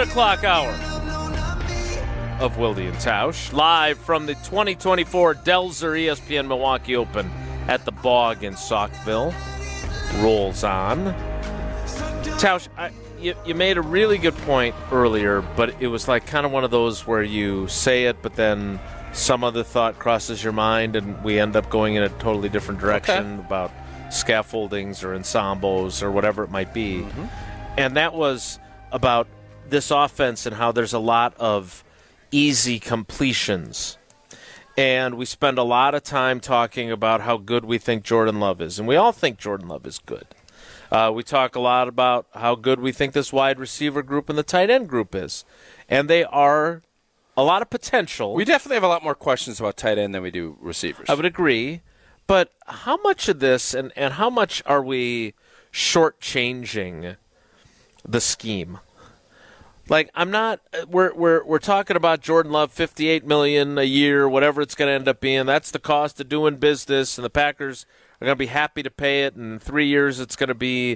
o'clock hour of Wilde and Tausch, live from the 2024 Delzer ESPN Milwaukee Open at the Bog in Saukville. Rolls on. Tausch, you made a really good point earlier, but it was like kind of one of those where you say it, but then some other thought crosses your mind, and we end up going in a totally different direction about scaffoldings or ensembles or whatever it might be. Mm-hmm. And that was about this offense and how there's a lot of easy completions. And we spend a lot of time talking about how good we think Jordan Love is. And we all think Jordan Love is good. We talk a lot about how good we think this wide receiver group and the tight end group is. And they are a lot of potential. We definitely have a lot more questions about tight end than we do receivers. I would agree. But how much of this and how much are we shortchanging the scheme? Like, I'm not. We're talking about Jordan Love, $58 million a year, whatever it's going to end up being. That's the cost of doing business, and the Packers are going to be happy to pay it. In 3 years, it's going to be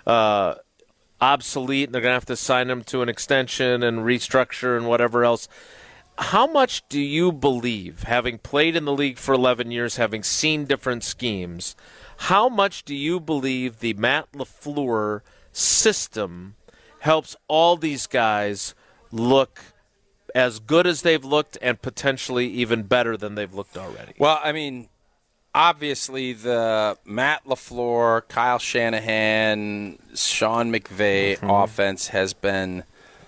obsolete, and they're going to have to sign him to an extension and restructure and whatever else. How much do you believe, having played in the league for 11 years, having seen different schemes, how much do you believe the Matt LaFleur system helps all these guys look as good as they've looked and potentially even better than they've looked already? Well, I mean, obviously the Matt LaFleur, Kyle Shanahan, Sean McVay offense has been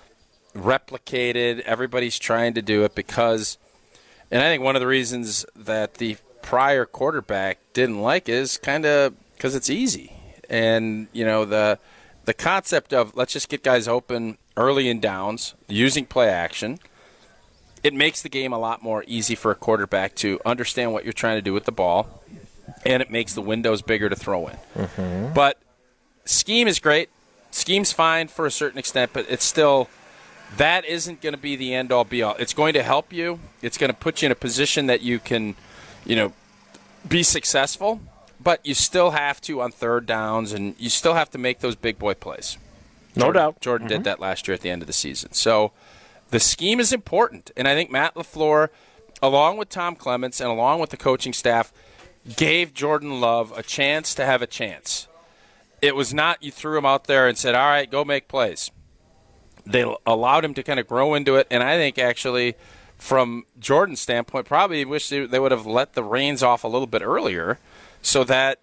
replicated. Everybody's trying to do it because, and I think one of the reasons that the prior quarterback didn't like it is kind of because it's easy. And, you know, the concept of let's just get guys open early in downs using play action, it makes the game a lot more easy for a quarterback to understand what you're trying to do with the ball, and it makes the windows bigger to throw in. Mm-hmm. But scheme is great. Scheme's fine for a certain extent, but it's still – that isn't going to be the end-all, be-all. It's going to help you. It's going to put you in a position that you can, you know, be successful, but you still have to on third downs, and you still have to make those big boy plays. No doubt. Jordan did that last year at the end of the season. So the scheme is important, and I think Matt LaFleur, along with Tom Clements and along with the coaching staff, gave Jordan Love a chance to have a chance. It was not you threw him out there and said, all right, go make plays. They allowed him to kind of grow into it, and I think actually from Jordan's standpoint, probably wish they would have let the reins off a little bit earlier so that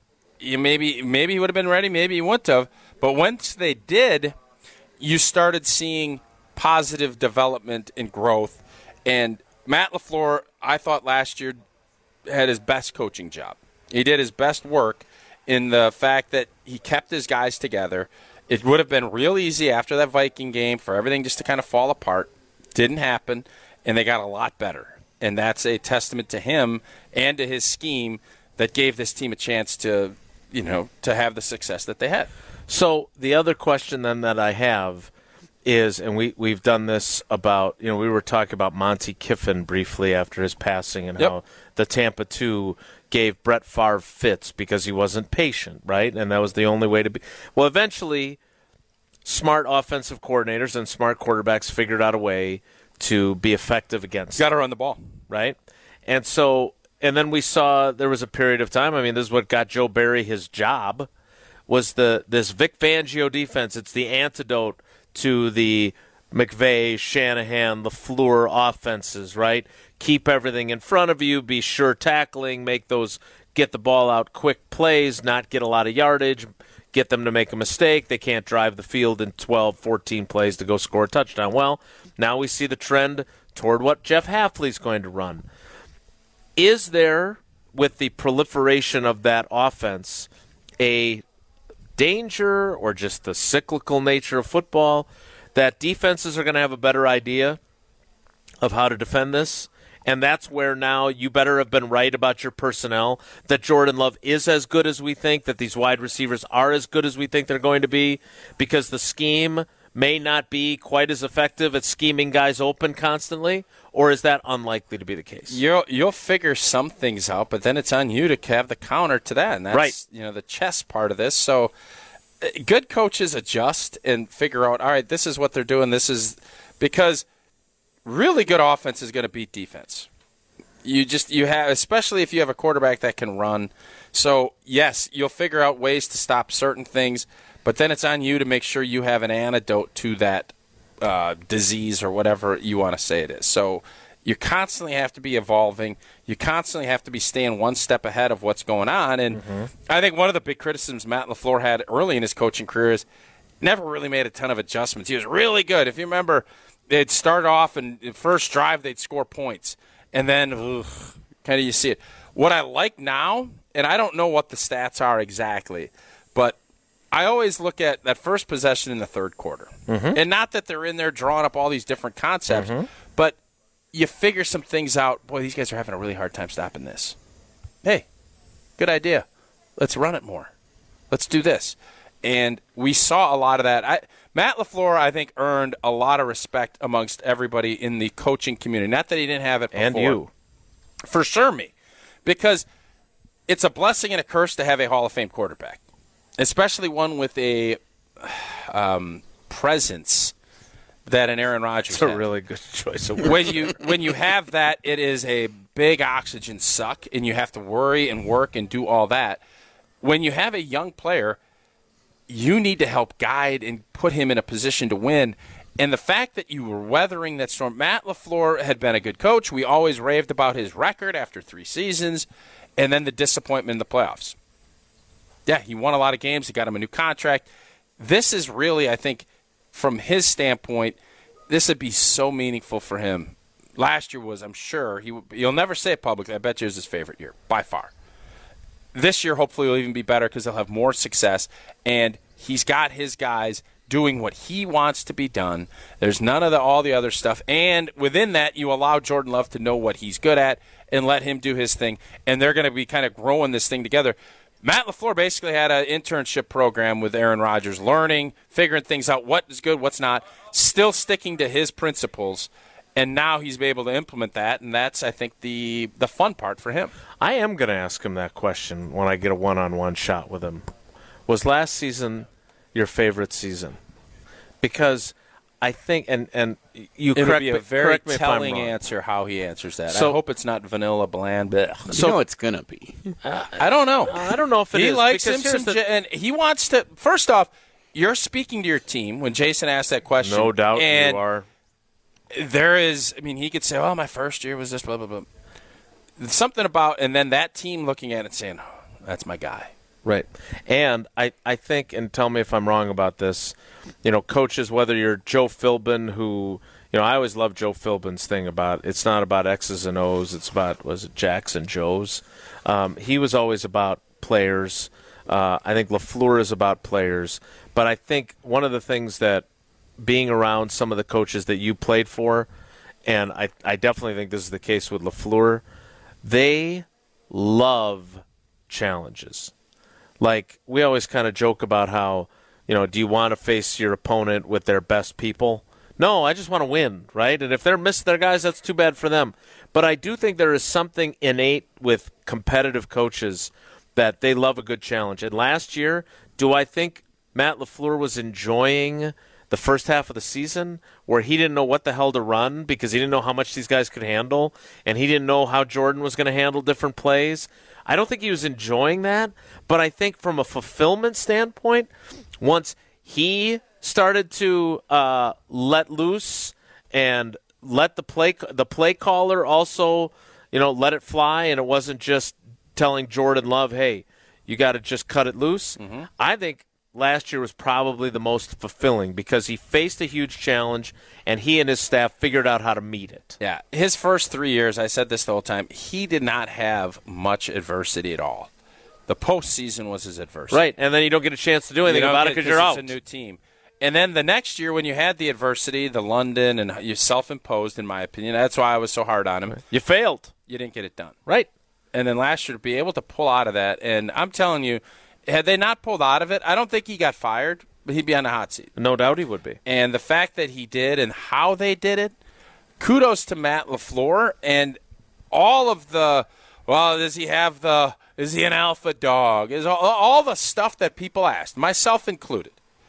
maybe he would have been ready, maybe he wouldn't have. But once they did, you started seeing positive development and growth. And Matt LaFleur, I thought last year, had his best coaching job. He did his best work in the fact that he kept his guys together. It would have been real easy after that Viking game for everything just to kind of fall apart. Didn't happen, and they got a lot better. And that's a testament to him and to his scheme that gave this team a chance to, you know, to have the success that they had. So the other question then that I have is, and we've done this about, you know, we were talking about Monty Kiffin briefly after his passing and how the Tampa 2 gave Brett Favre fits because he wasn't patient, right? And that was the only way to be. Well, eventually, smart offensive coordinators and smart quarterbacks figured out a way to be effective against Got to run the ball. Right? And so, and then we saw there was a period of time, I mean, this is what got Joe Barry his job, was this Vic Fangio defense. It's the antidote to the McVay, Shanahan, LaFleur offenses, right? Keep everything in front of you, be sure tackling, get the ball out quick plays, not get a lot of yardage, get them to make a mistake. They can't drive the field in 12, 14 plays to go score a touchdown. Well, now we see the trend toward what Jeff Hafley's going to run. Is there, with the proliferation of that offense, a danger or just the cyclical nature of football that defenses are going to have a better idea of how to defend this? And that's where now you better have been right about your personnel, that Jordan Love is as good as we think, that these wide receivers are as good as we think they're going to be, because the scheme may not be quite as effective at scheming guys open constantly, or is that unlikely to be the case? You'll figure some things out, but then it's on you to have the counter to that, and that's right. The chess part of this. So good coaches adjust and figure out, all right, this is what they're doing. This is because really good offense is going to beat defense. You have, especially if you have a quarterback that can run. So, yes, you'll figure out ways to stop certain things, but then it's on you to make sure you have an antidote to that disease or whatever you want to say it is. So you constantly have to be evolving. You constantly have to be staying one step ahead of what's going on. And I think one of the big criticisms Matt LaFleur had early in his coaching career is never really made a ton of adjustments. He was really good. If you remember, they'd start off and the first drive they'd score points. And then kind of you see it. What I like now, and I don't know what the stats are exactly, but I always look at that first possession in the third quarter. And not that they're in there drawing up all these different concepts, but you figure some things out. Boy, these guys are having a really hard time stopping this. Hey, good idea. Let's run it more. Let's do this. And we saw a lot of that. Matt LaFleur, I think, earned a lot of respect amongst everybody in the coaching community. Not that he didn't have it before. And you. For sure me. Because it's a blessing and a curse to have a Hall of Fame quarterback, especially one with a presence that an Aaron Rodgers That's had. a really good choice of words. When you have that, it is a big oxygen suck, and you have to worry and work and do all that. When you have a young player, you need to help guide and put him in a position to win. And the fact that you were weathering that storm, Matt LaFleur had been a good coach. We always raved about his record after 3 seasons, and then the disappointment in the playoffs. Yeah, he won a lot of games. He got him a new contract. This is really, I think, from his standpoint, this would be so meaningful for him. Last year was, I'm sure, he'll never say it publicly. I bet you it was his favorite year, by far. This year, hopefully, will even be better because they'll have more success. And he's got his guys doing what he wants to be done. There's none of all the other stuff. And within that, you allow Jordan Love to know what he's good at and let him do his thing. And they're going to be kind of growing this thing together. Matt LaFleur basically had an internship program with Aaron Rodgers, learning, figuring things out, what is good, what's not, still sticking to his principles. And now he's able to implement that, and that's, I think, the fun part for him. I am going to ask him that question when I get a one-on-one shot with him. Was last season your favorite season? Because I think, and you It'll correct be a me, very correct me if I'm telling wrong. answer how he answers that. So- I hope it's not vanilla bland, but You know it's going to be. I don't know. I don't know if it He is, likes him because here's some, the- and he wants to. First off, you're speaking to your team when Jason asked that question. No doubt and you are. there is, I mean, he could say, "Oh, my first year was this, blah blah blah." Something about, and then that team looking at it saying, oh, "That's my guy." Right. And I think, and tell me if I'm wrong about this, coaches, whether you're Joe Philbin, who, I always love Joe Philbin's thing about it's not about X's and O's, it's about, was it Jacks and Joes? He was always about players. I think LaFleur is about players. But I think one of the things that being around some of the coaches that you played for, and I definitely think this is the case with LaFleur, they love challenges. Like, we always kind of joke about how, do you want to face your opponent with their best people? No, I just want to win, right? And if they're missing their guys, that's too bad for them. But I do think there is something innate with competitive coaches that they love a good challenge. And last year, do I think Matt LaFleur was enjoying the first half of the season where he didn't know what the hell to run because he didn't know how much these guys could handle, and he didn't know how Jordan was going to handle different plays? I don't think he was enjoying that, but I think from a fulfillment standpoint, once he started to let loose and let the play caller also, let it fly, and it wasn't just telling Jordan Love, hey, you got to just cut it loose. Mm-hmm. I think last year was probably the most fulfilling because he faced a huge challenge and he and his staff figured out how to meet it. Yeah, his first 3 years, I said this the whole time, he did not have much adversity at all. The postseason was his adversity. Right, and then you don't get a chance to do anything about it because you're out. It's a new team. And then the next year when you had the adversity, the London, and you self-imposed, in my opinion, that's why I was so hard on him. You failed. You didn't get it done. Right. And then last year to be able to pull out of that, and I'm telling you, had they not pulled out of it, I don't think he got fired, but he'd be on the hot seat. No doubt he would be. And the fact that he did and how they did it, kudos to Matt LaFleur and all of the, well, does he have the Is he an alpha dog? Is all the stuff that people asked, myself included,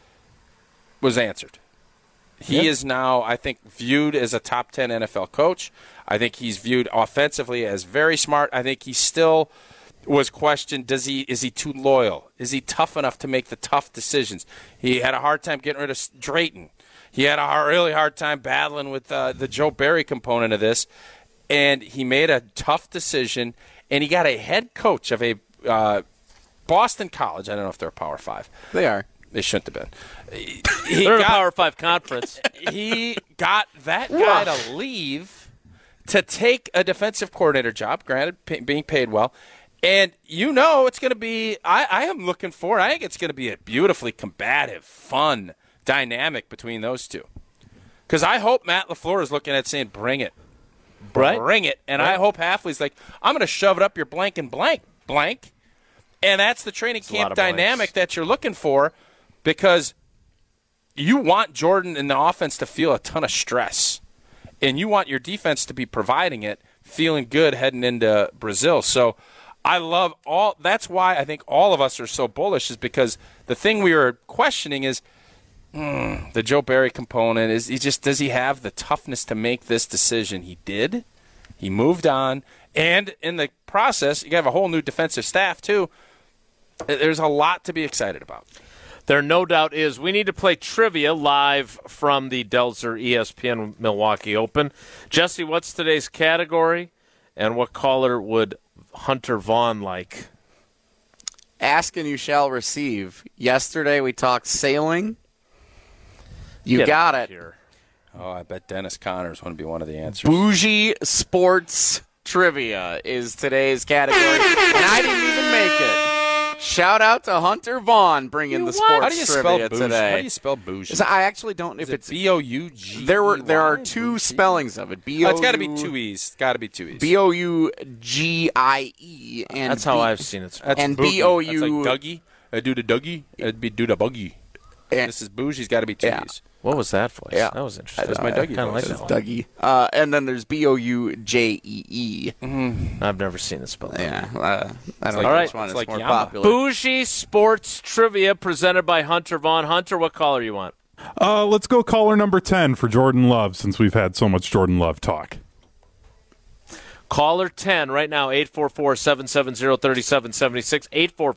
was answered. He is now, I think, viewed as a top 10 NFL coach. I think he's viewed offensively as very smart. I think he still was questioned, is he too loyal? Is he tough enough to make the tough decisions? He had a hard time getting rid of Drayton. He had a really hard time battling with the Joe Barry component of this. And he made a tough decision, and he got a head coach of a Boston college. I don't know if they're a Power 5. They are. They shouldn't have been. They're in a Power 5 conference. He got that guy to leave to take a defensive coordinator job, granted, being paid well. And it's going to be – I am looking forward. I think it's going to be a beautifully combative, fun dynamic between those two. Because I hope Matt LaFleur is looking at saying, bring it. Right. Bring it. And I hope Hafley's like, I'm going to shove it up your blank and blank. And that's the training camp dynamic that you're looking for, because you want Jordan and the offense to feel a ton of stress. And you want your defense to be providing it, feeling good heading into Brazil. So I love all – that's why I think all of us are so bullish, is because the thing we were questioning is the Joe Barry component. Does he have the toughness to make this decision? He did. He moved on. And in the process, you have a whole new defensive staff too. There's a lot to be excited about. There no doubt is. We need to play trivia live from the Delzer ESPN Milwaukee Open. Jesse, what's today's category, and what caller would Hunter Vaughn like? Ask and you shall receive. Yesterday we talked sailing. You got it. Here. Oh, I bet Dennis Connors want to be one of the answers. Bougie Sports Trivia is today's category, and I didn't even make it. Shout out to Hunter Vaughn bringing the sports trivia today. How do you spell bougie? I actually don't know if it's B-O-U-G. There are two spellings of it. It's got to be two E's. It's got to be two E's. B-O-U-G-I-E. And that's how I've seen it spelled. And Boogie. B-O-U. That's like Dougie. I do the Dougie. It'd be do the buggy. This is bougie's got to be two E's. What was that voice? Yeah. That was interesting. That's my Dougie kind of like voice. that one. Dougie. And then there's B-O-U-J-E-E. I've never seen it spelled. Yeah. I don't like know All which right. one is like more Yama. popular. Bougie Sports Trivia presented by Hunter Vaughn. Hunter, what caller you want? Let's go caller number 10 for Jordan Love, since we've had so much Jordan Love talk. Caller 10 right now, 844-770-3776,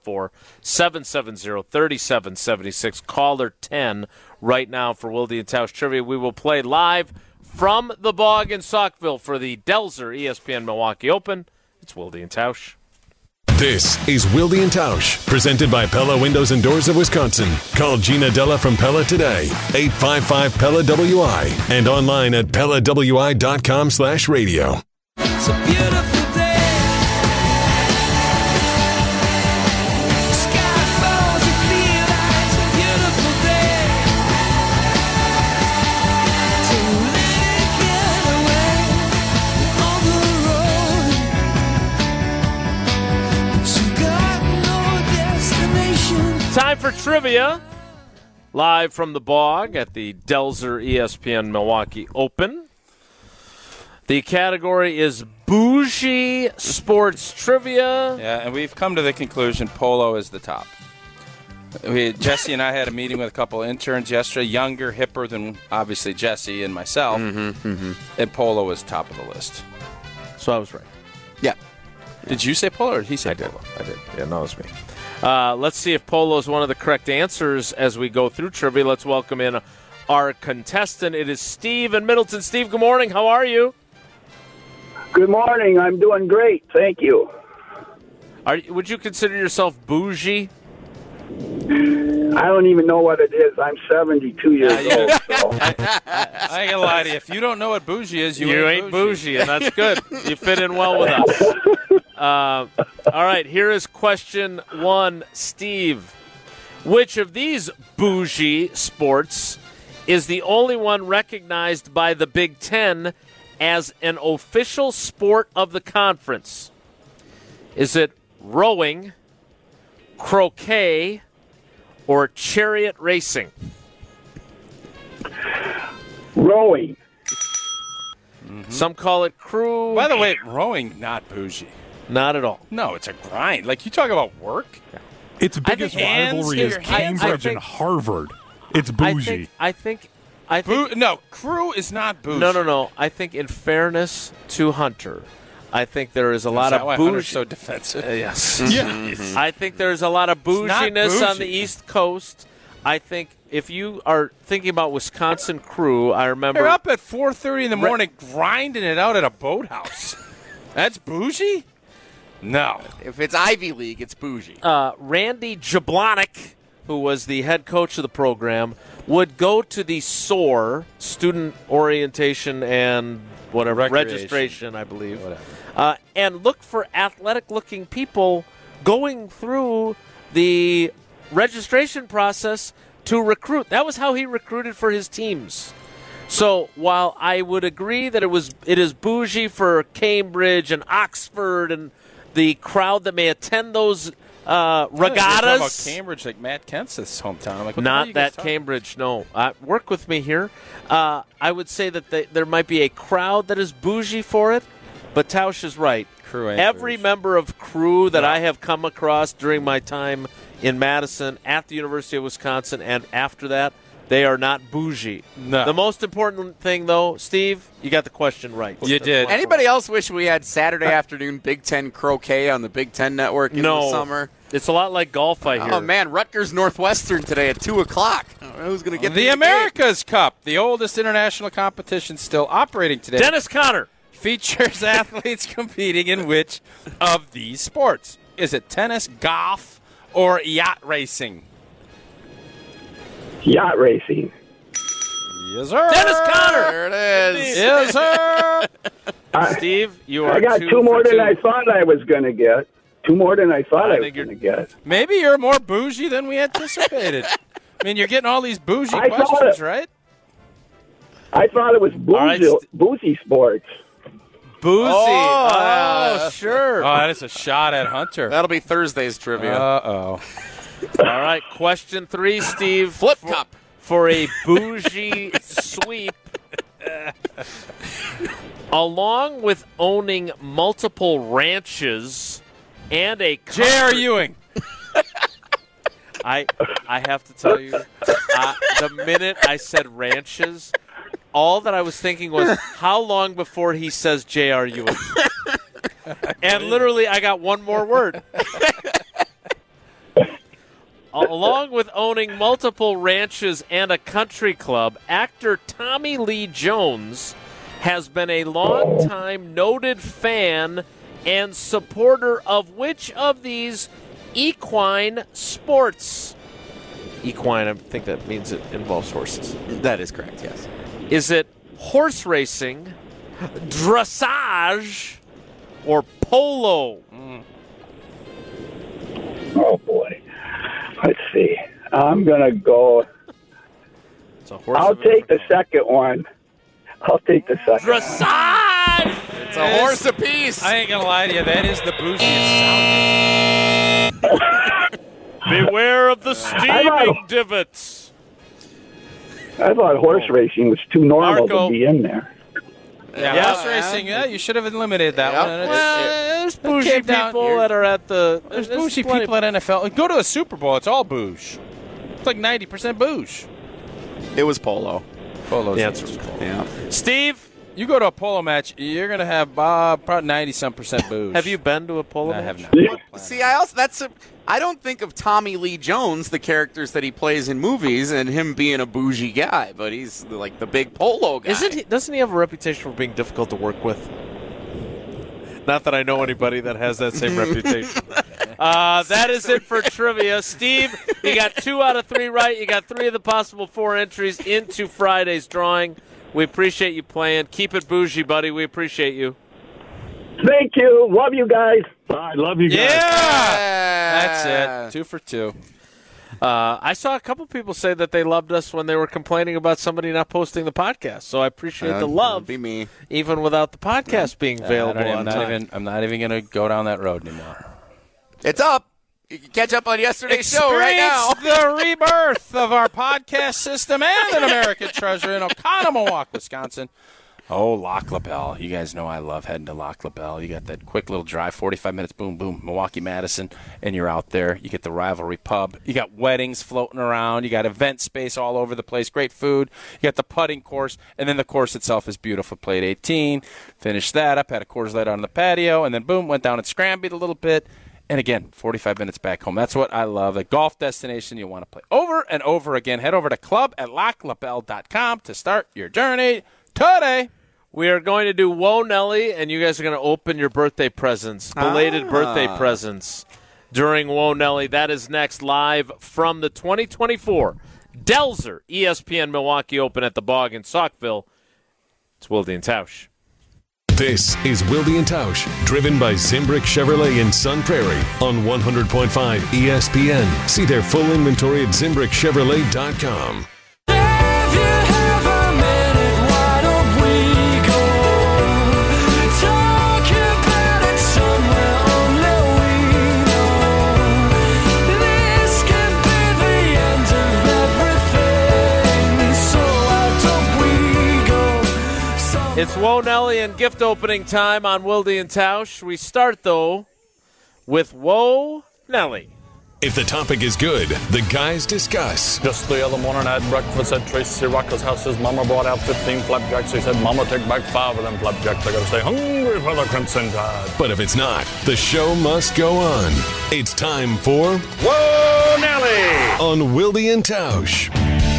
844-770-3776. Caller 10 right now for Wilde and Tausch Trivia. We will play live from the Bog in Saukville for the Delzer ESPN Milwaukee Open. It's Wilde and Tausch. This is Wilde and Tausch, presented by Pella Windows and Doors of Wisconsin. Call Gina Della from Pella today, 855-PELLA-WI, and online at PellaWI.com/radio. It's a beautiful day. Sky falls, you feel like it's a beautiful day. So let it get away on the road. But you got no destination. Time for trivia. Live from the Bog at the Delzer ESPN Milwaukee Open. The category is Bougie Sports Trivia. Yeah, and we've come to the conclusion Polo is the top. Jesse and I had a meeting with a couple of interns yesterday, younger, hipper than obviously Jesse and myself, and Polo was top of the list. So I was right. Yeah. Did you say Polo or did he say I did. Polo? I did. Yeah, no, it was me. Let's see if Polo is one of the correct answers as we go through trivia. Let's welcome in our contestant. It is Steve in Middleton. Steve, good morning. How are you? Good morning. I'm doing great. Thank you. Would you consider yourself bougie? I don't even know what it is. I'm 72 years old. So. I ain't gonna lie to you. If you don't know what bougie is, You ain't bougie, and that's good. You fit in well with us. All right, here is question 1, Steve. Which of these bougie sports is the only one recognized by the Big Ten as an official sport of the conference? Is it rowing, croquet, or chariot racing? Rowing. Some call it crew. By the way, rowing, not bougie. Not at all. No, it's a grind. Like, you talk about work. Its biggest rivalry is Cambridge and Harvard. It's bougie. I think No, Crew is not bougie. No. I think in fairness to Hunter, I think there is a lot that of why Hunter's bougie. so defensive? Yes. Yeah. I think there's a lot of bouginess on the bougie. East Coast. I think if you are thinking about Wisconsin Crew, I remember They're up at 4:30 in the morning grinding it out at a boathouse. That's bougie? No. If it's Ivy League, it's bougie. Randy Jablonic, who was the head coach of the program, would go to the SOAR, Student Orientation and whatever, Recreation. registration, I believe, and look for athletic-looking people going through the registration process to recruit. That was how he recruited for his teams. So while I would agree that it is bougie for Cambridge and Oxford and the crowd that may attend those You're talking regattas. about Cambridge, like Matt Kent's hometown. Like, what the hell are Not you guys that talking Cambridge, no. Work with me here. I would say that there might be a crowd that is bougie for it, but Tausch is right. Crew ain't Every bougie. member of Crew that I have come across during my time in Madison, at the University of Wisconsin, and after that, they are not bougie. No. The most important thing, though, Steve, you got the question right. You did. Anybody else wish we had Saturday afternoon Big Ten croquet on the Big Ten Network in the summer? It's a lot like golf, I hear. Oh, man, Rutgers Northwestern today at 2 o'clock. Who's going to get The America's Cup, the oldest international competition still operating today, Dennis Conner. features athletes competing in which of these sports? Is it tennis, golf, or yacht racing? Yacht racing. Yes, sir. Dennis Conner. There it is. Yes, sir. Steve, you are I got two more than I thought I was going to get. Two more than I thought I was going to get. Maybe you're more bougie than we anticipated. I mean, you're getting all these bougie I thought questions, it. right? I thought it was right, boozy sports. Boozy. Oh, sure. Oh, that is a shot at Hunter. That'll be Thursday's trivia. Uh-oh. All right, question 3, Steve. Flip cup. For a bougie sweep. Along with owning multiple ranches and a J.R. Ewing. I have to tell you, the minute I said ranches, all that I was thinking was how long before he says J.R. Ewing. And literally, I got one more word. Along with owning multiple ranches and a country club, actor Tommy Lee Jones has been a longtime noted fan and supporter of which of these equine sports? Equine, I think that means it involves horses. That is correct, yes. Is it horse racing, dressage, or polo? Oh, boy. Let's see. I'm going to go. It's a horse I'll of a take the different second one. I'll take the second one. dressage. It's a horse apiece. I ain't going to lie to you. That is the bougiest sounding. Beware of the steaming divots. I thought horse racing was too normal Marco. to be in there. Yeah, horse racing. Yeah, you should have eliminated that Yep. one. And There's it bougie came down people here. that are at the. There's bougie people at NFL. Go to a Super Bowl. It's all bouge. It's like 90% bouge. It was polo. Polo's The answer was Yeah. Steve, You go to a polo match, you're going to have probably 90-some% bouge. have you been to a polo I match? have not. See, I don't think of Tommy Lee Jones, the characters that he plays in movies, and him being a bougie guy, but he's like the big polo guy. Doesn't he have a reputation for being difficult to work with? Not that I know anybody that has that same reputation. That is it for trivia. Steve, you got 2 out of 3 right. You got 3 of the possible 4 entries into Friday's drawing. We appreciate you playing. Keep it bougie, buddy. We appreciate you. Thank you. Love you guys. I love you guys. Yeah! That's it. 2 for 2. I saw a couple people say that they loved us when they were complaining about somebody not posting the podcast. So I appreciate the love, Be me. even without the podcast being available on time. I'm not even going to go down that road anymore. It's up. You can catch up on yesterday's show right now. Experience the rebirth of our podcast system and an American treasure in Oconomowoc, Wisconsin. Oh, Lac La Belle. You guys know I love heading to Lac La Belle. You got that quick little drive, 45 minutes, boom, boom, Milwaukee-Madison, and you're out there. You get the Rivalry Pub. You got weddings floating around. You got event space all over the place. Great food. You got the putting course, and then the course itself is beautiful. Played 18, finished that up, had a Coors Light on the patio, and then boom, went down and scrambled a little bit. And again, 45 minutes back home. That's what I love. The golf destination you want to play over and over again. Head over to club@laclabelle.com to start your journey today. We are going to do Whoa Nelly, and you guys are going to open your birthday presents, belated birthday presents during Whoa Nelly. That is next, live from the 2024 Delzer ESPN Milwaukee Open at the Bog in Saukville. It's Wilde and Tausch. This is Wilde and Tausch, driven by Zimbrick Chevrolet in Sun Prairie on 100.5 ESPN. See their full inventory at ZimbrickChevrolet.com. If you have a minute, why don't we go talk about it somewhere only we know? This could be the end of everything, so why don't we go somewhere? It's Whoa Nelly and gift opening time on Wilde and Tausch. We start, though, with Whoa Nelly. If the topic is good, the guys discuss. Just the other morning I had breakfast at Tracy Rocker's house. His mama brought out 15 flapjacks. He said, Mama, take back 5 of them flapjacks. I gotta stay hungry for the Crimson Tide. But if it's not, the show must go on. It's time for Whoa, Nelly! On Wilde and Tausch.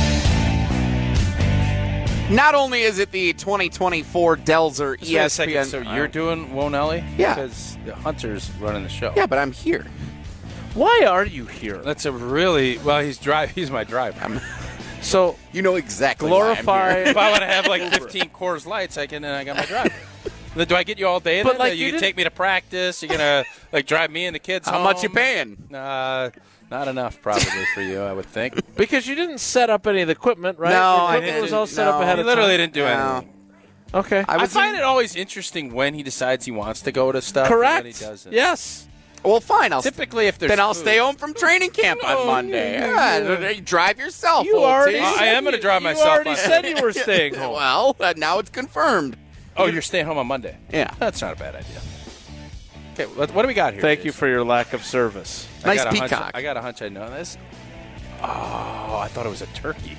Not only is it the 2024 Delzer Just wait a second, ESPN. so you're doing Whoa Nelly? Yeah. Because the Hunter's running the show. Yeah, but I'm here. Why are you here? That's a really, well, he's my driver. So You know exactly glorify. If I want to have like 15 Coors Lights, I got my driver. Then do I get you all day? But then? like you you can didn't- take me to practice. You're gonna like drive me and the kids How home. much you paying? Not enough, probably for you, I would think. Because you didn't set up any of the equipment, right? No, the I equipment didn't. was all set up No. ahead He of literally time. didn't do No. anything. Okay. I find it always interesting when he decides he wants to go to stuff. Correct. And when he doesn't. Yes. Well, fine. Typically, if there's then I'll food- stay home from training camp on Monday. Yeah, you drive yourself. You old already. T. I am gonna drive myself You already on said you were staying home. Well, now it's confirmed. Oh, you're staying home on Monday. Yeah. That's not a bad idea. Okay, what do we got here? Thank you Jason? for your lack of service. I Nice got a hunch- peacock. I got a hunch I know this. Oh, I thought it was a turkey.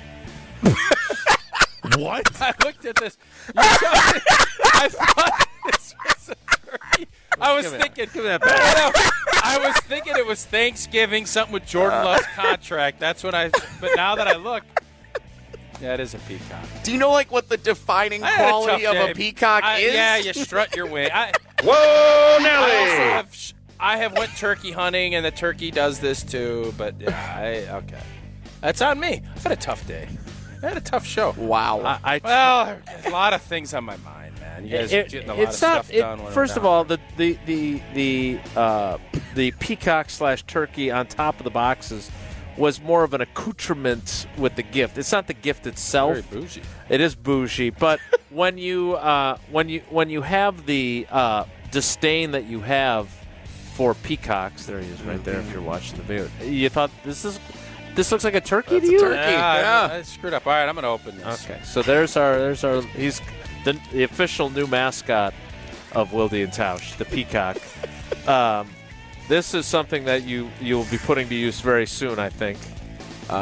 What? I looked at this. I thought this was a turkey. I was thinking. I was thinking it was Thanksgiving, something with Jordan Love's contract. That's what I. But now that I look, yeah, it is a peacock. Do you know like what the defining I had a quality tough of day. a peacock is? Yeah, you strut your wing. Whoa, I Nelly! also have. I have went turkey hunting, and the turkey does this too. But yeah, okay, that's on me. I've had a tough day. I had a tough show. Wow. Well, there's a lot of things on my mind, man. You guys are getting a lot of stuff done. when I'm First of down. all, the peacock/turkey on top of the boxes was more of an accoutrement with the gift. It's not the gift itself. Very bougie. It is bougie, but when you have the disdain that you have for peacocks, there he is, right there. If you're watching the video, you thought this looks like a turkey to you. turkey. Yeah, Yeah. I screwed up. All right, I'm going to open this. Okay, so there's our he's the official new mascot of Wilde and Tausch, the peacock. This is something that you'll be putting to use very soon, I think. Oh,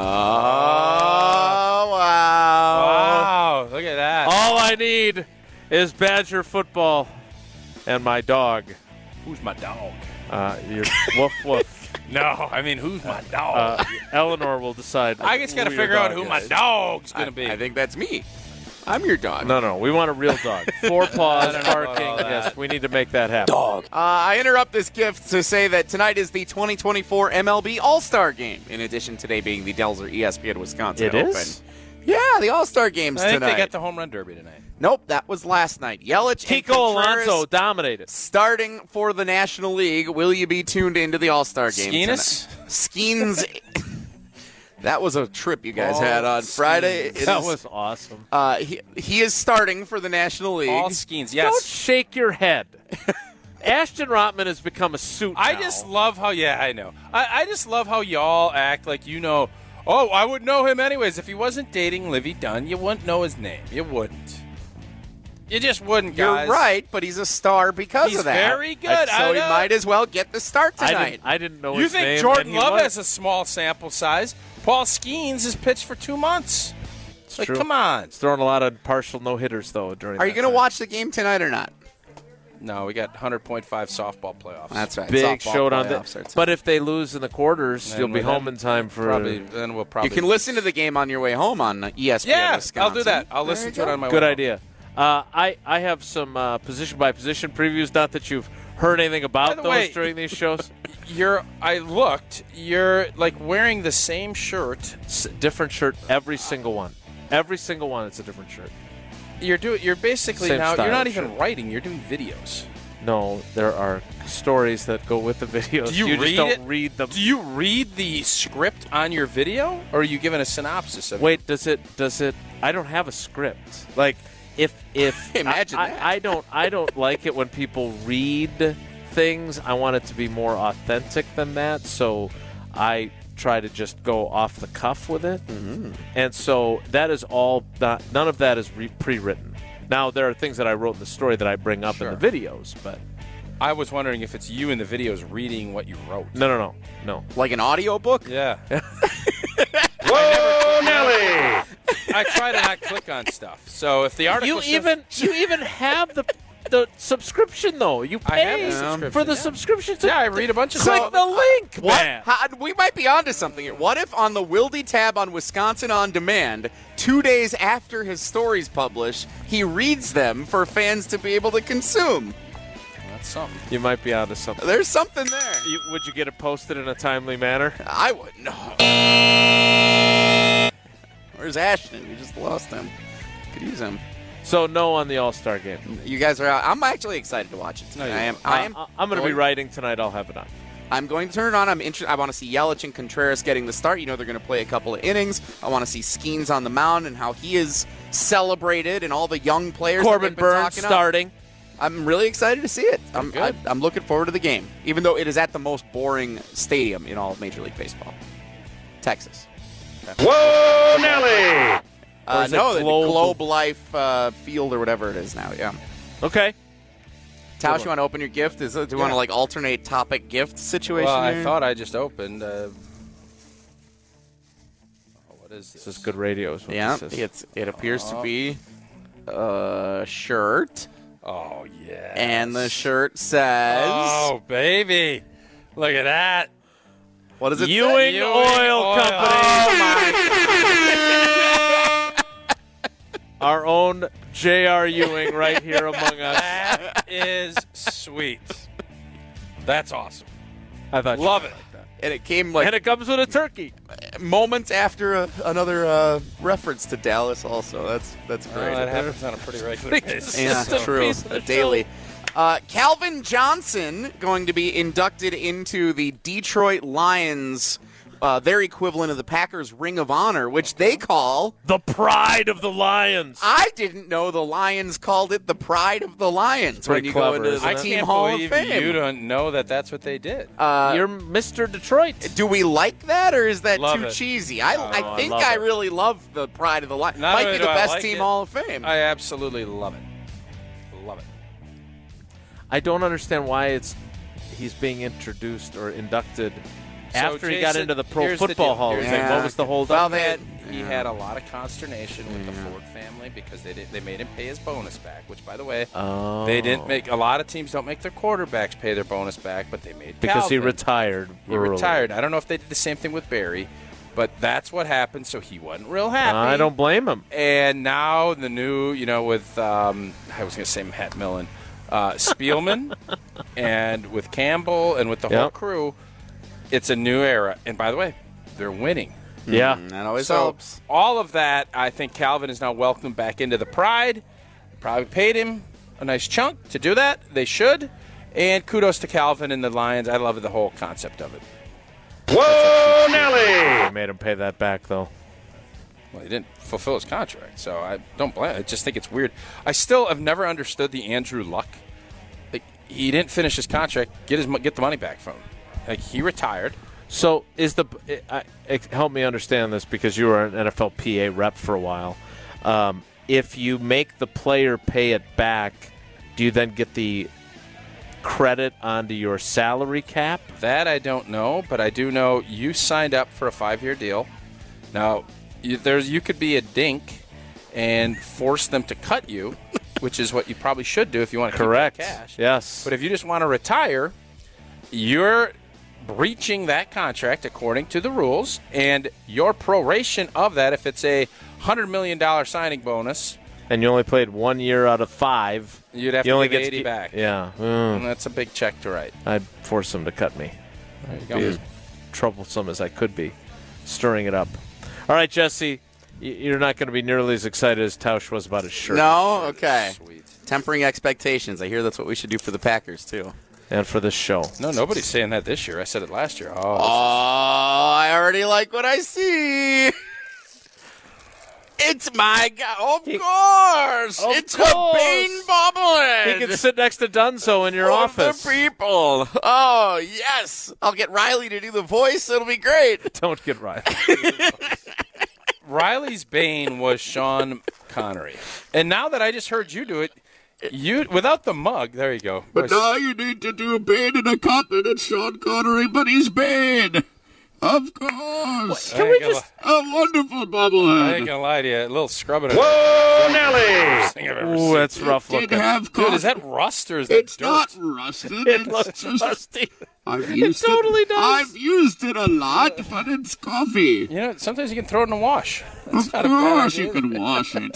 wow. Wow, look at that. All I need is Badger football and my dog. Who's my dog? Your woof woof. No, I mean, who's my dog? Eleanor will decide. I just got to who your figure out dog who is. my dog's going to be. I think that's me. I'm your dog. No, we want a real dog. 4 paws, I don't know about barking. all that. Yes, we need to make that happen. Dog. I interrupt this gift to say that tonight is the 2024 MLB All-Star Game. In addition, today being the Delzer ESPN Wisconsin It Open. is? Yeah, the All-Star Game's I think tonight. they got the home run derby tonight. Nope, that was last night. Yelich and Kiko Contreras Alonso dominated. starting for the National League. Will you be tuned into the All-Star Game Skeenis? tonight? Skeens. That was a trip you guys had on Friday. It That is- was awesome. he is starting for the National League. All Skeens, Don't yes. shake your head. Ashton Rotman has become a suit I now. just love how, I know. I just love how y'all act like you know, oh, I would know him anyways. If he wasn't dating Livy Dunn, you wouldn't know his name. You wouldn't. You just wouldn't, You're guys. right, but he's a star because He's of that. very good. So he might as well get the start tonight. I didn't know You his think name. Jordan and he Love was. has a small sample size? Paul Skeens has pitched for 2 months. Like, true. come on. He's throwing a lot of partial no-hitters, though, during Are you going to watch the game tonight or not? No, we got 100.5 softball playoffs. That's right. Big Softball showdown. playoffs are tonight. But if they lose in the quarters, And you'll be with home them, in time for... then we'll probably. You can listen to the game on your way home on ESPN Yeah, Wisconsin. I'll do that. I'll There listen you to it go. on my Good way home. idea. I have some position-by-position previews. Not that you've heard anything By about the those way- during these shows. I looked. You're like wearing the same shirt. Different shirt, every single one. Every single one, it's a different shirt. You're basically Same now. style You're not even shirt. writing. You're doing videos. No, there are stories that go with the videos. Do you just read don't it? read them. Do you read the script on your video, or are you giving a synopsis of it? Wait, does it? I don't have a script. Like, if Imagine that. I don't like it when people read things. I want it to be more authentic than that. So I try to just go off the cuff with it. Mm-hmm. And so that is all. None of that is pre-written. Now there are things that I wrote in the story that I bring up in the videos, but I was wondering if it's you in the videos reading what you wrote. no. Like an audio book? Yeah. Whoa, Nelly! I try to not click on stuff. So if the article You even have the subscription though. You I have pay the subscription, for the yeah. subscription. Yeah, I read a bunch of Click stuff. the link, What? man. We might be onto something here. What if on the Wildy tab on Wisconsin On Demand, 2 days after his stories publish, he reads them for fans to be able to consume? That's something. You might be onto something. There's something there. Would you get it posted in a timely manner? I would. No. Where's Ashton? We just lost him. Could use him. So no on the All-Star game. You guys are out. I'm actually excited to watch it tonight. No, I'm going to be writing tonight. I'll have it on. I'm going to turn it on. I'm interested. I want to see Yelich and Contreras getting the start. You know they're going to play a couple of innings. I want to see Skeens on the mound and how he is celebrated and all the young players. that Corbin they've been Burns talking up. starting. I'm really excited to see it. Good. I'm looking forward to the game, even though it is at the most boring stadium in all of Major League Baseball, Texas. Whoa, Nelly! Or is it No, the Globe? Globe Life Field or whatever it is now. Yeah. Okay. Tausch, you want to open your gift? Do you want to like alternate topic gift situation? Well, I here? thought I just opened. What is This this? is good radio. Is what Yeah, this is. it appears to be a shirt, Oh yeah. and the shirt says, Oh baby, look at that. "What does it Ewing say?" Oil Company. Our own J.R. Ewing right here among us. That is sweet. That's awesome. I thought Love you it. liked that. And it came like And it comes with a turkey. moments after another reference to Dallas. Also, that's great. Well, that happens on a pretty regular basis. Yeah, It's a true. piece of the Daily. Calvin Johnson going to be inducted into the Detroit Lions, their equivalent of the Packers Ring of Honor, which they call. The pride of the Lions. I didn't know the Lions called it the Pride of the Lions when pretty you clever, go into isn't the it? I Team can't Hall of believe Fame. you don't know that that's what they did. You're Mr. Detroit. Do we like that, or is that Love too it. cheesy? I I think love I it. really love the Pride of the Lions. Not Might only be the do I best like Team it, Hall of Fame. I absolutely love it. Love it. I don't understand why he's being introduced or inducted after he got Jason, into the Pro here's the Football deal. Hall of Here's Fame. the- What was the hold Well, up? He had a lot of consternation with the Ford family because they made him pay his bonus back. Which, by the way, Oh. they didn't make. A lot of teams don't make their quarterbacks pay their bonus back, but they made because he Calvin. retired. He early. retired. I don't know if they did the same thing with Barry, but that's what happened. So he wasn't real happy. I don't blame him. And now the new, with I was going to say Matt Millen, Spielman, and with Campbell and with the whole Yep. crew, it's a new era. And by the way, they're winning. Yeah. That always So helps. all of that, I think Calvin is now welcomed back into the Pride. Probably paid him a nice chunk to do that. They should. And kudos to Calvin and the Lions. I love the whole concept of it. Whoa, Nelly! They made him pay that back, though. Well, he didn't fulfill his contract, so I don't blame. I just think it's weird. I still have never understood the Andrew Luck. Like, he didn't finish his contract. Get the money back from him. Like, he retired. So help me understand this because you were an NFL PA rep for a while. if you make the player pay it back, do you then get the credit onto your salary cap? That I don't know, but I do know you signed up for a 5-year deal. Now, you could be a dink and force them to cut you, which is what you probably should do if you want to Correct. keep that cash. Yes. But if you just want to retire, you're breaching that contract according to the rules, and your proration of that, if it's a $100 million signing bonus, and you only played 1 year out of 5, you'd have you to only give get 80 back. Yeah. And that's a big check to write. I'd force them to cut me. There you Be go. as troublesome as I could be, stirring it up. All right, Jesse, you're not going to be nearly as excited as Tausch was about his shirt. No? Okay. Sweet. Tempering expectations. I hear that's what we should do for the Packers, too. And for this show. No, nobody's saying that this year. I said it last year. Oh, I already like what I see. It's my guy. Of course. Of It's course. a Bane bobblehead. He can sit next to Dunzo in your office. The people. Oh, yes. I'll get Riley to do the voice. It'll be great. Don't get right. Riley's Bane was Sean Connery. And now that I just heard you do it, you without the mug, there you go. But now you need to do Bane in a cup, and it's Sean Connery, but he's Bane. Of course. Can we just... A wonderful I ain't bobblehead. gonna lie to you, a little scrubbing. Whoa, Nelly! Ooh, that's rough Did looking. have Dude, coffee. is that rust or is that It's dirt? not rusted. It It's looks just- rusty. I've used totally it. does. I've used it a lot, but it's coffee. You know, sometimes you can throw it in the wash. Of not a bad course idea. you can wash it.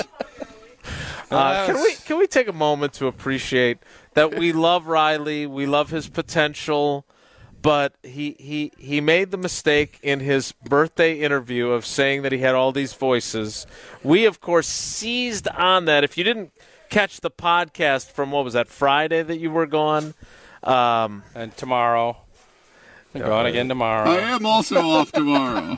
Can we take a moment to appreciate that we love Riley, we love his potential, but he made the mistake in his birthday interview of saying that he had all these voices. We, of course, seized on that. If you didn't catch the podcast from, what was that, Friday that you were gone? And tomorrow. I'm going again tomorrow. I am also off tomorrow.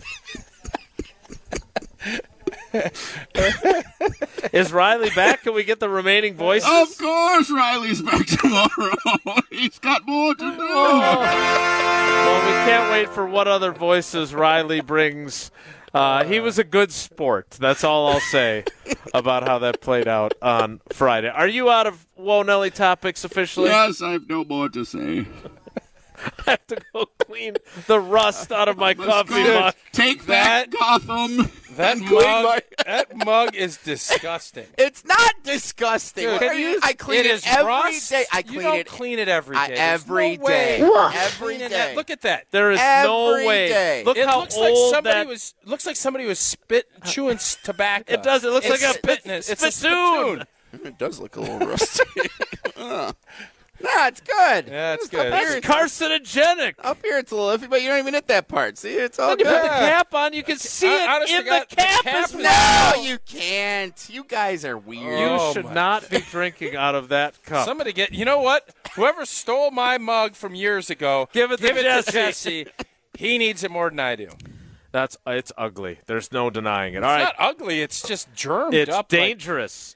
Is Riley back? Can we get the remaining voices? Of course Riley's back tomorrow. He's got more to do. Well, we can't wait for what other voices Riley brings. He was a good sport. That's all I'll say about how that played out on Friday. Are you out of Whoa Nelly topics officially? Yes, I have no more to say. I have to go clean the rust out of my Let's coffee go. mug. Take that, Gotham. That mug is disgusting. It's not disgusting. Dude, I clean it it is every rust. day. I You clean don't it clean it every day. There's every no way. day. You're Every cleaning day. that. Look at that. There is no Every way. day. Look It how looks like old somebody that. was. Looks like somebody was chewing tobacco. It does. It looks It's like a spitting it. It's a spittoon. It does look a little rusty. Nah, it's good. Yeah, it's Up good. here, That's carcinogenic. up here it's a little iffy, but you don't even hit that part. See, it's all When you good. put the cap on, you can see it honest to in the God, the cap cap as is- well. No, you can't. You guys are weird. You Oh, should my not be drinking out of that cup. Somebody get. You know what? Whoever stole my mug from years ago, Give it to Jesse. Jesse. He needs it more than I do. It's ugly. There's no denying it. All It's right. not ugly. It's just germed It's up. dangerous.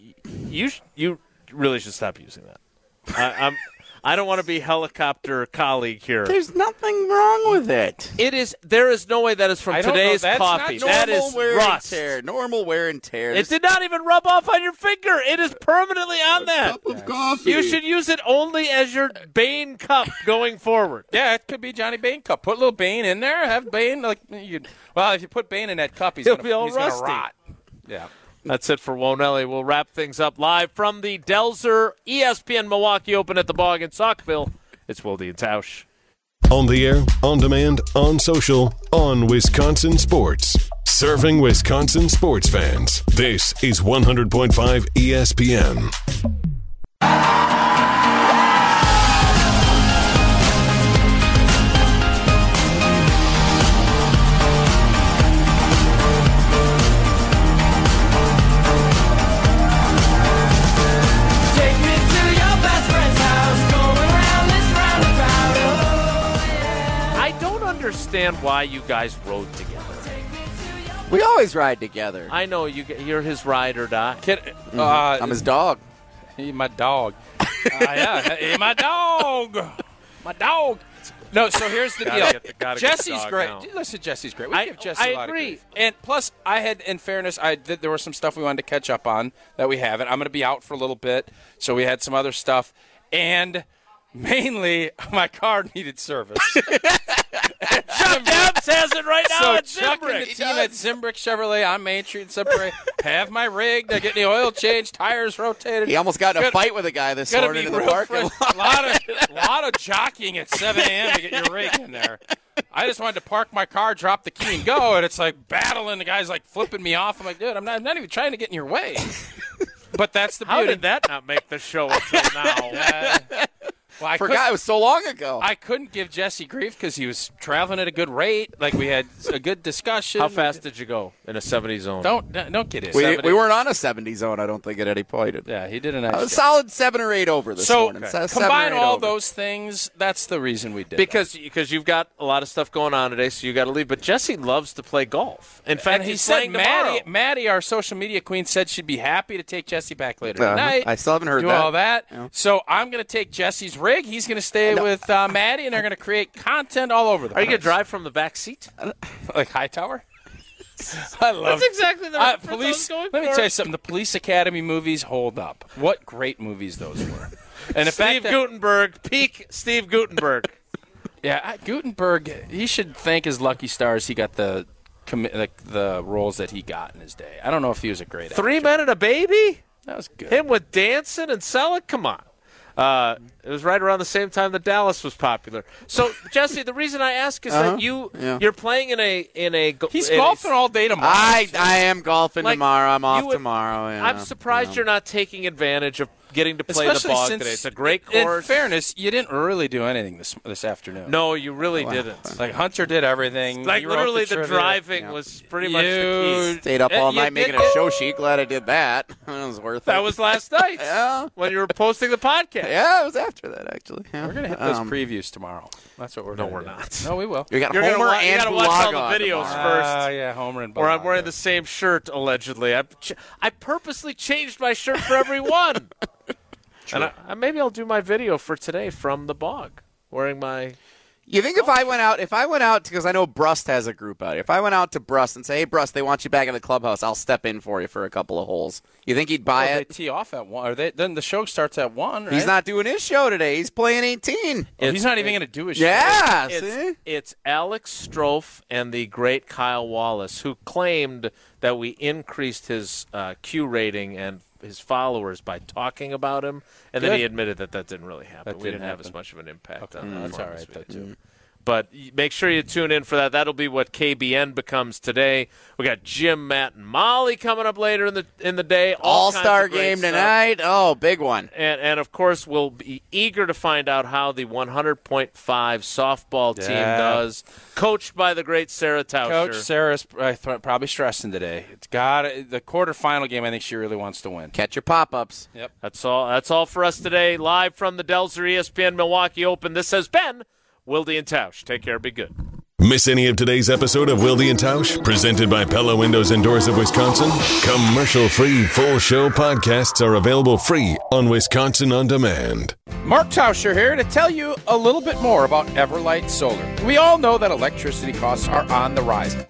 You really should stop using that. I don't want to be helicopter colleague here. There's nothing wrong with it. It is. There is no way that is from I don't know. today's That's not coffee. normal That is wear rust. and tear. Normal wear and tear. It did not even rub off on your finger. It is permanently on that. Cup of coffee. You should use it only as your Bane cup going forward. Yeah, it could be Johnny Bane cup. Put a little Bane in there. Have Bane if you put Bane in that cup, He'll be all he's gonna rusty. rot. Yeah. That's it for Wonelli. We'll wrap things up live from the Delzer ESPN Milwaukee Open at the Bog in Saukville. It's Wilde and Tausch. On the air, on demand, on social, on Wisconsin Sports. Serving Wisconsin sports fans. This is 100.5 ESPN. Take me to your best friend's house, going around this roundabout. Oh, yeah. I don't understand why you guys rode together. We always ride together. I know you're his ride or die. I'm his dog. He my dog. Yeah, he my dog. My dog. No, so here's the deal. Gotta get the Jesse's dog great. now. Listen, Jesse's great. We give Jesse I a lot agree. of grief. And plus, in fairness, there was some stuff we wanted to catch up on that we haven't. I'm going to be out for a little bit, so we had some other stuff. And mainly, my car needed service. Chuck Debs has it right now So at Chuck and the Zimbrick. team at Zimbrick Chevrolet on Main Street in Sudbury have my rig. They're getting the oil changed, tires rotated. He almost got in a Good. fight with a guy this Gonna morning be in the real parking fresh. lot. A lot of jockeying at 7 a.m. to get your rig in there. I just wanted to park my car, drop the key, and go, and it's like battling. The guy's like flipping me off. I'm like, dude, I'm not even trying to get in your way. But that's the beauty. How did that not make the show until now? Well, I Forgot it was so long ago. I couldn't give Jesse grief because he was traveling at a good rate. Like, we had a good discussion. How fast did you go in a 70 zone? Don't get it. we weren't on a 70 zone, I don't think, at any point. Yeah, he did a nice A job. solid 7 or 8 over this morning. So 7 or combine 8 all over. those things. That's the reason we did Because you've got a lot of stuff going on today, so you got to leave. But Jesse loves to play golf. In fact, And he he's said playing tomorrow. Maddie, our social media queen, said she'd be happy to take Jesse back later Uh-huh. tonight. I still haven't heard do that. all that. Yeah. So I'm going to take Jesse's rig. He's going to stay with Maddie, and they're going to create content all over the Are you place. going to drive from the back seat? Like Hightower? I love That's exactly the reference I was police. going Let me for. tell you something. The Police Academy movies hold up. What great movies those were. And the Steve fact that, Guttenberg, peak Steve Guttenberg. yeah, Gutenberg, he should thank his lucky stars he got the roles that he got in his day. I don't know if he was a great actor. 3 Men and a Baby? That was good. Him with Danson and Selleck? Come on. It was right around the same time that Dallas was popular. So, Jesse, the reason I ask is that you're playing in a He's in a- golfing all day tomorrow. I am golfing Like, tomorrow. I'm off you would- tomorrow. Yeah. I'm surprised you're not taking advantage of getting to play Especially the bog since, today. It's a great in course. fairness, you didn't really do anything this afternoon. No, you really didn't. Like, Hunter did everything. Like, You wrote literally, the trivia. driving was pretty much the key. Stayed up all You night making did a show sheet. Glad I did that. That was worth it. That was last night Yeah. when you were posting the podcast. Yeah, it was after that, actually. Yeah. We're going to hit those previews tomorrow. That's what we're No, going to we're do. not. No, we will. You got You're gonna Homer wa- you and gotta watch all the Bulaga videos tomorrow. first. Yeah, Homer and Or I'm Bulaga. wearing the same shirt, allegedly. I purposely changed my shirt for every one. And maybe I'll do my video for today from the bog, wearing my... You think if I went out, because I know Brust has a group out here, if I went out to Brust and say, hey, Brust, they want you back in the clubhouse, I'll step in for you for a couple of holes. You think he'd buy They it? tee off at 1. Then the show starts at 1, right? He's not doing his show today. He's playing 18. He's not even going to do his show. Yeah, see? It's Alex Strofe and the great Kyle Wallace, who claimed that we increased his Q rating and his followers by talking about him, and then Good. he admitted that didn't really happen. That We didn't didn't have happen. as much of an impact Okay. on That's the all right, though, too. But make sure you tune in for that. That'll be what KBN becomes today. We got Jim, Matt, and Molly coming up later in the day. All kinds All-Star of great game stuff. tonight. Oh, big one. And of course, we'll be eager to find out how the 100.5 softball team does, coached by the great Sarah Tauscher. Coach Sarah's probably stressing today. It's got the quarterfinal game. I think she really wants to win. Catch your pop-ups. Yep. That's all for us today. Live from the Delzer ESPN Milwaukee Open. This has been Wilde and Tausch. Take care. Be good. Miss any of today's episode of Wilde and Tausch, presented by Pella Windows and Doors of Wisconsin? Commercial-free full show podcasts are available free on Wisconsin On Demand. Mark Tauscher here to tell you a little bit more about Everlight Solar. We all know that electricity costs are on the rise.